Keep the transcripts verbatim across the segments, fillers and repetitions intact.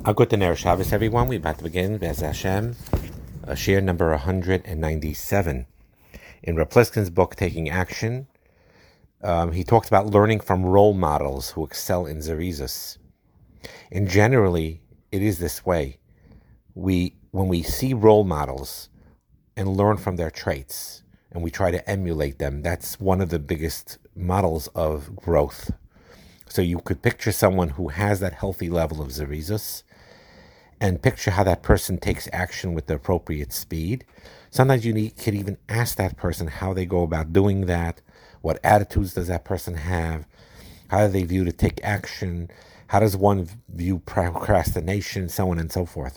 A good Ner Shabbos, everyone. We're about to begin, Be'ez Hashem, uh, share number one hundred ninety-seven. In Reb Pliskin's book, Taking Action, um, he talks about learning from role models who excel in Zerizus. And generally, it is this way. We, when we see role models and learn from their traits, and we try to emulate them, that's one of the biggest models of growth. So you could picture someone who has that healthy level of Zerizus, and picture how that person takes action with the appropriate speed. Sometimes you need, could even ask that person how they go about doing that. What attitudes does that person have? How do they view to take action? How does one view procrastination? So on and so forth.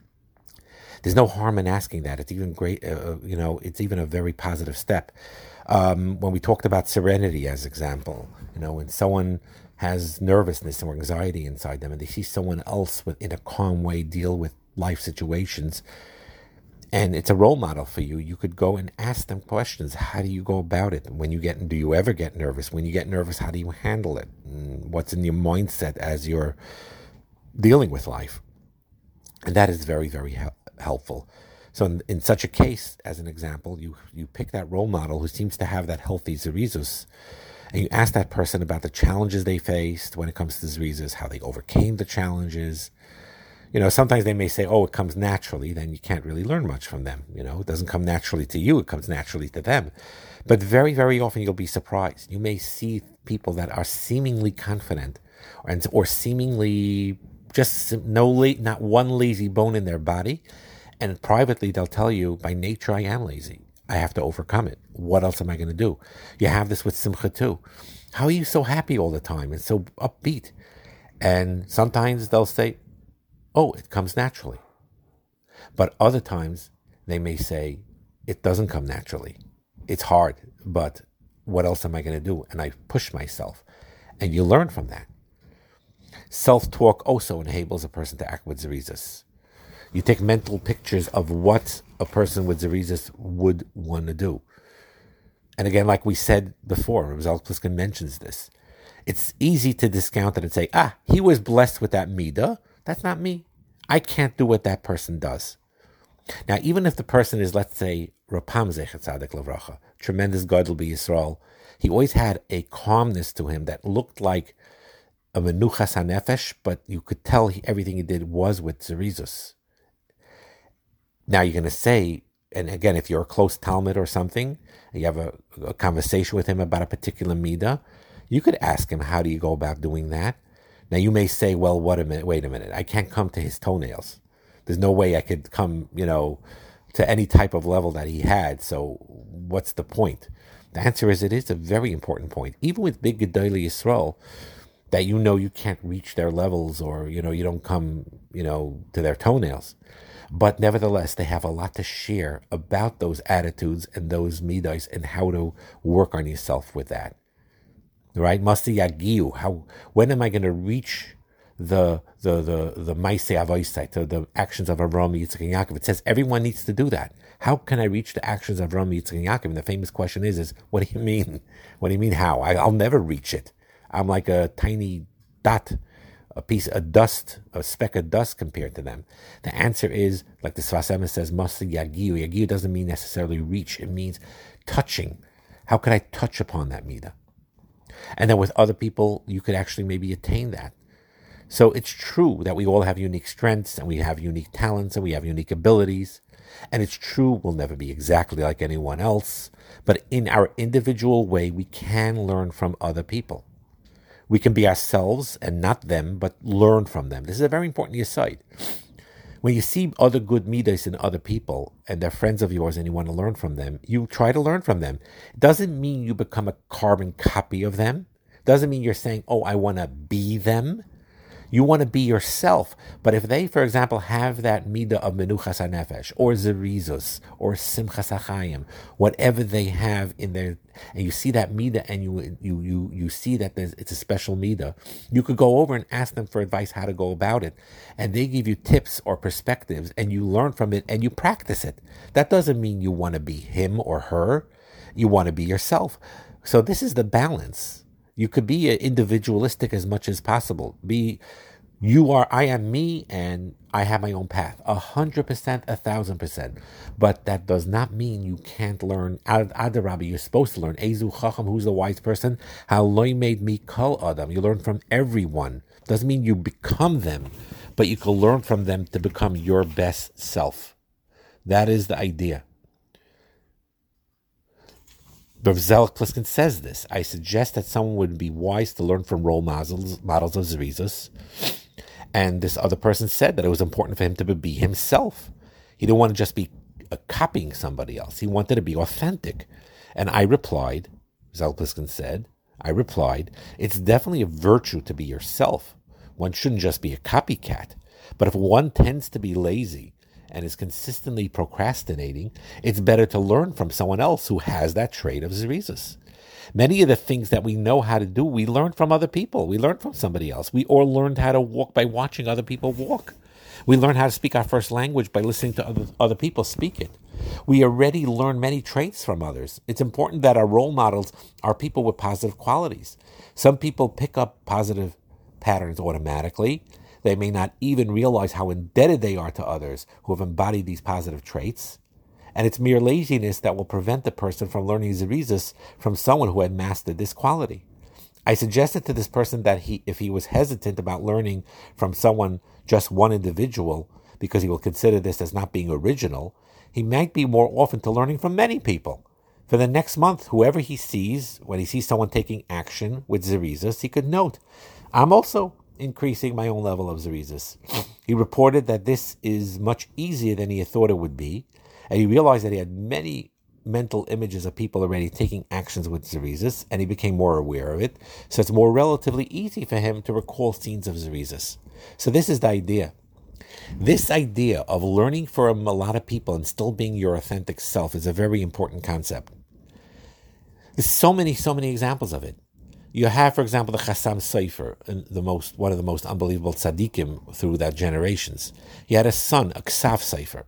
There's no harm in asking that. It's even great, uh, you know, it's even a very positive step. Um, when we talked about serenity as example, you know, when someone has nervousness or anxiety inside them and they see someone else with, in a calm way deal with life situations, and it's a role model for you, you could go and ask them questions. How do you go about it? When you get, do you ever get nervous? When you get nervous, how do you handle it? What's in your mindset as you're dealing with life? And that is very, very helpful. helpful. So in, in such a case, as an example, you you pick that role model who seems to have that healthy Zerizus, and you ask that person about the challenges they faced when it comes to Zerizus, how they overcame the challenges. You know, sometimes they may say, oh, it comes naturally, then you can't really learn much from them. You know, it doesn't come naturally to you, it comes naturally to them. But very, very often you'll be surprised. You may see people that are seemingly confident or, or seemingly just no not one lazy bone in their body. And privately, they'll tell you, by nature, I am lazy. I have to overcome it. What else am I going to do? You have this with Simcha too. How are you so happy all the time and so upbeat? And sometimes they'll say, oh, it comes naturally. But other times, they may say, it doesn't come naturally. It's hard, but what else am I going to do? And I push myself. And you learn from that. Self-talk also enables a person to act with Zerizus. You take mental pictures of what a person with Zerizus would want to do. And again, like we said before, Reb Pliskin mentions this. It's easy to discount it and say, ah, he was blessed with that midah. That's not me. I can't do what that person does. Now, even if the person is, let's say, Rapam Zechet Tzadik Levracha, tremendous Gadol B'Yisrael, he always had a calmness to him that looked like a menuchas hanefesh, but you could tell he, everything he did was with Zerizus. Now you're going to say, and again, if you're a close Talmud or something, and you have a, a conversation with him about a particular midah, you could ask him, how do you go about doing that? Now you may say, well, what a minute, wait a minute, I can't come to his toenails. There's no way I could come, you know, to any type of level that he had, so what's the point? The answer is, it is a very important point. Even with big Gedolei Yisrael, that you know you can't reach their levels, or, you know, you don't come, you know, to their toenails. But nevertheless, they have a lot to share about those attitudes and those midas and how to work on yourself with that. Right? Masti yagiu. How? When am I going to reach the the the the ma'aseh avoisai, to the actions of Avraham, Yitzchak, and Yaakov? It says everyone needs to do that. How can I reach the actions of Avraham, Yitzchak, and Yaakov? And the famous question is: is what do you mean? What do you mean? How? I, I'll never reach it. I'm like a tiny dot, a piece of dust, a speck of dust compared to them. The answer is, like the Sfas Emes says, Masti yagiu. Yagiu doesn't mean necessarily reach. It means touching. How could I touch upon that midah? And then with other people, you could actually maybe attain that. So it's true that we all have unique strengths, and we have unique talents, and we have unique abilities. And it's true we'll never be exactly like anyone else. But in our individual way, we can learn from other people. We can be ourselves and not them, but learn from them. This is a very important yesod. When you see other good midas in other people, and they're friends of yours and you want to learn from them, you try to learn from them. It doesn't mean you become a carbon copy of them. It doesn't mean you're saying, oh, I want to be them. You want to be yourself. But if they, for example, have that midah of menuchas hanefesh, or zerizus, or simchas hachayim, whatever they have in their, and you see that midah, and you you you you see that there's, it's a special midah, you could go over and ask them for advice how to go about it, and they give you tips or perspectives, and you learn from it, and you practice it. That doesn't mean you want to be him or her. You want to be yourself. So this is the balance. You could be individualistic as much as possible. Be You are, I am me, and I have my own path. A hundred percent, a thousand percent. But that does not mean you can't learn. Ad Adarabi, you're supposed to learn. Ezu Chacham, who's the wise person? How loy made me kol adam. You learn from everyone. Doesn't mean you become them, but you can learn from them to become your best self. That is the idea. Rav Zelig Pliskin says this. I suggest that someone would be wise to learn from role models, models of Zerizus. And this other person said that it was important for him to be himself. He didn't want to just be uh, copying somebody else. He wanted to be authentic. And I replied, Zelig Pliskin said, I replied, it's definitely a virtue to be yourself. One shouldn't just be a copycat. But if one tends to be lazy and is consistently procrastinating, it's better to learn from someone else who has that trait of Zerizus. Many of the things that we know how to do, we learn from other people. We learn from somebody else. We or learned how to walk by watching other people walk. We learn how to speak our first language by listening to other, other people speak it. We already learn many traits from others. It's important that our role models are people with positive qualities. Some people pick up positive patterns automatically. They may not even realize how indebted they are to others who have embodied these positive traits. And it's mere laziness that will prevent the person from learning Zerizus from someone who had mastered this quality. I suggested to this person that he, if he was hesitant about learning from someone, just one individual, because he will consider this as not being original, he might be more open to learning from many people. For the next month, whoever he sees, when he sees someone taking action with Zerizus, he could note, I'm also increasing my own level of Zerizus. He reported that this is much easier than he had thought it would be, and he realized that he had many mental images of people already taking actions with Zerizus, and he became more aware of it, so it's more relatively easy for him to recall scenes of Zerizus. So this is the idea. This idea of learning from a lot of people and still being your authentic self is a very important concept. There's so many, so many examples of it. You have, for example, the Chassam Sofer, the most one of the most unbelievable tzaddikim through that generations. He had a son, a Ksav Sofer.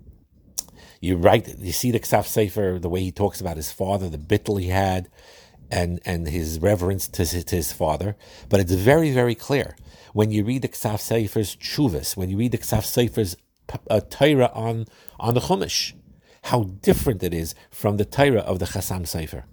You write, you see the Ksav Sofer, the way he talks about his father, the bittul he had, and and his reverence to his, to his father. But it's very, very clear when you read the Ksav Sofer's Chuvas, when you read the Ksav Sofer's uh, Torah on on the Chumash, how different it is from the Torah of the Chassam Sofer.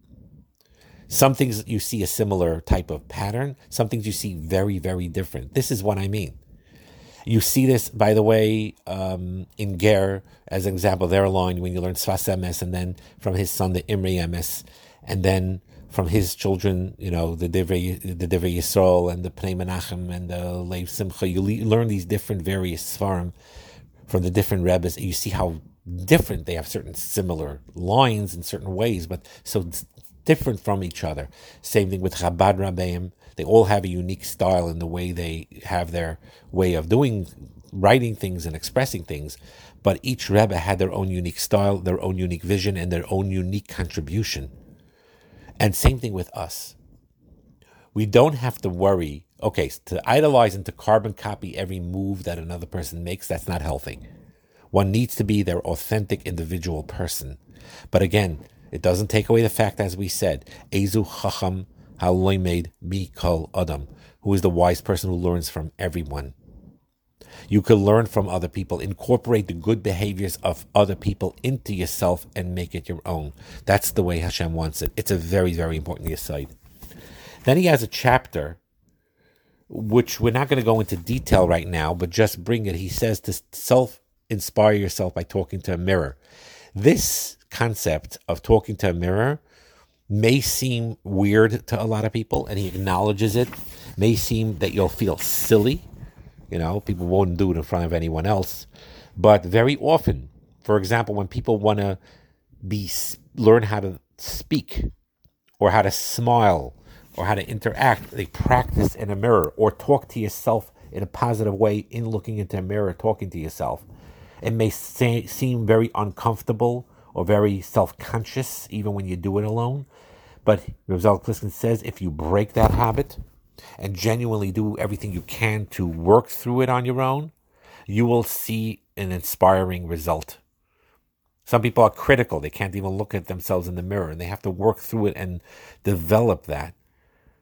Some things you see a similar type of pattern. Some things you see very, very different. This is what I mean. You see this, by the way, um, in Ger, as an example, their line, when you learn Sfas Emes, and then from his son, the Imri Emes, and then from his children, you know, the Divrei, the Divrei Yisrael, and the Pnei Menachem, and the Leiv Simcha. You le- learn these different various Sfarim from the different Rebbes, and you see how different they have certain similar lines in certain ways, but so different from each other. Same thing with Chabad Rabbeim. They all have a unique style in the way they have their way of doing, writing things and expressing things. But each Rebbe had their own unique style, their own unique vision, and their own unique contribution. And same thing with us. We don't have to worry, okay, to idolize and to carbon copy every move that another person makes, that's not healthy. One needs to be their authentic individual person. But again, it doesn't take away the fact, as we said, Ezu Chacham Haloy made mi kol adam, who is the wise person who learns from everyone. You can learn from other people, incorporate the good behaviors of other people into yourself and make it your own. That's the way Hashem wants it. It's a very, very important yesod. Then he has a chapter, which we're not going to go into detail right now, but just bring it. He says to self-inspire yourself by talking to a mirror. This concept of talking to a mirror may seem weird to a lot of people, and he acknowledges it. May seem that you'll feel silly. You know, people won't do it in front of anyone else. But very often, for example, when people want to be learn how to speak or how to smile or how to interact, they practice in a mirror or talk to yourself in a positive way in looking into a mirror, talking to yourself. It may say, seem very uncomfortable or very self-conscious, even when you do it alone. But Rav Zelig Pliskin says, if you break that habit and genuinely do everything you can to work through it on your own, you will see an inspiring result. Some people are critical. They can't even look at themselves in the mirror, and they have to work through it and develop that.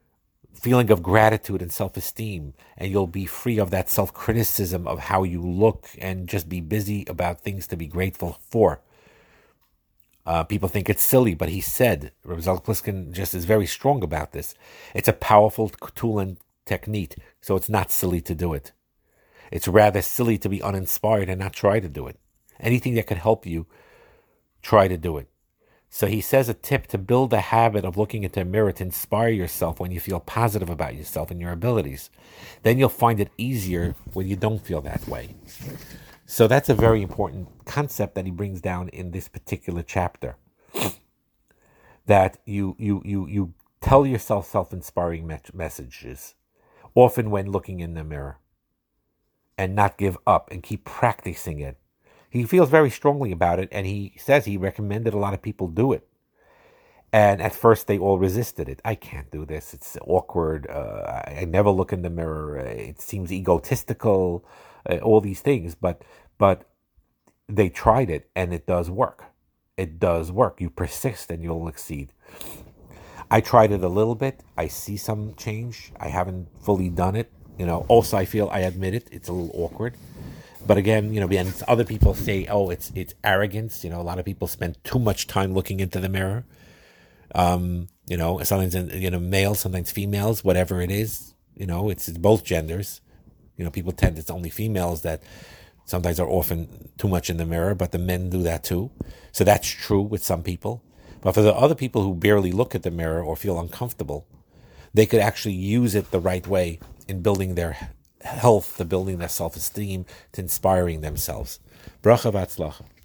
feeling of gratitude and self-esteem, and you'll be free of that self-criticism of how you look and just be busy about things to be grateful for. Uh, people think it's silly, but he said, Rabbi Zalman Pliskin just is very strong about this. It's a powerful tool and technique, so it's not silly to do it. It's rather silly to be uninspired and not try to do it. Anything that could help you, try to do it. So he says a tip to build a habit of looking into a mirror to inspire yourself when you feel positive about yourself and your abilities. Then you'll find it easier when you don't feel that way. So that's a very important concept that he brings down in this particular chapter. That you you you you tell yourself self-inspiring me- messages, often when looking in the mirror, and not give up and keep practicing it. He feels very strongly about it, and he says he recommended a lot of people do it. And at first they all resisted it. I can't do this. It's awkward. Uh, I never look in the mirror. It seems egotistical, uh, all these things. But but they tried it, and it does work. It does work. You persist, and you'll exceed. I tried it a little bit. I see some change. I haven't fully done it. You know. Also, I feel, I admit it, it's a little awkward. But again, you know, and other people say, oh, it's it's arrogance. You know, a lot of people spend too much time looking into the mirror. Um, you know, sometimes, you know, males, sometimes females, whatever it is. You know, it's, it's both genders. You know, people tend, it's only females that sometimes are often too much in the mirror, but the men do that too. So that's true with some people. But for the other people who barely look at the mirror or feel uncomfortable, they could actually use it the right way in building their health, to building their self-esteem, to inspiring themselves. Bracha v'atzlacha.